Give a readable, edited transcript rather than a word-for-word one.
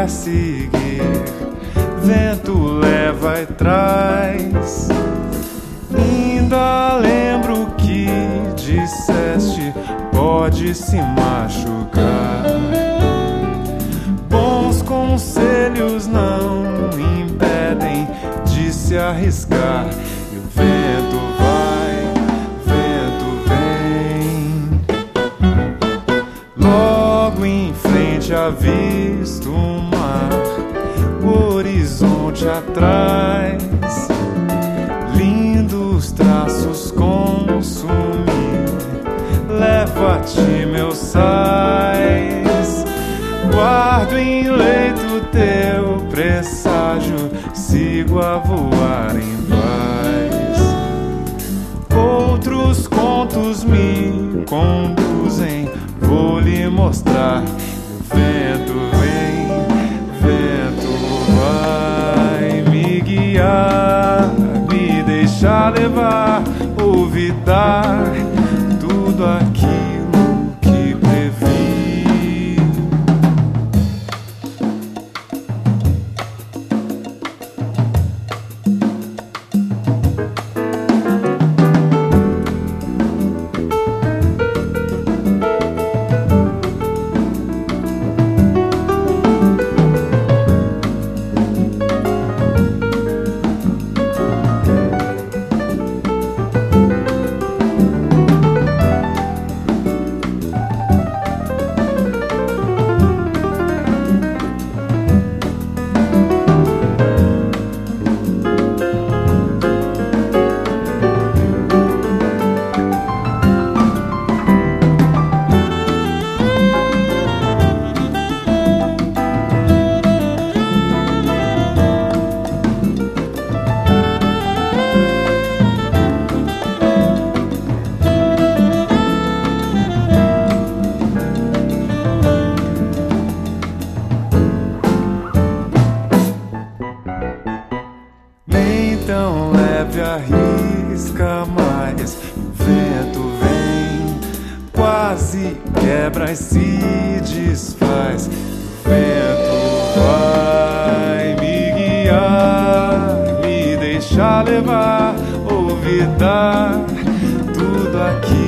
seguir. Vento leva e traz. Ainda lembro que disseste: pode se machucar. Bons conselhos não impedem de se arriscar. E o vento vai, vento vem. Logo em frente avisto o mar, o horizonte atrás. Lindos traços consumir, levo a ti meus sais. Guardo em leito teu presságio, sigo a voar em paz. Outros contos me conduzem, vou lhe mostrar. O vento vem, vento vai me guiar, me deixar levar, olvidar tudo aquilo que previ. Então leve a risca mais. O vento vem, quase quebra e se desfaz. O vento vai me guiar, me deixar levar, olvidar tudo aqui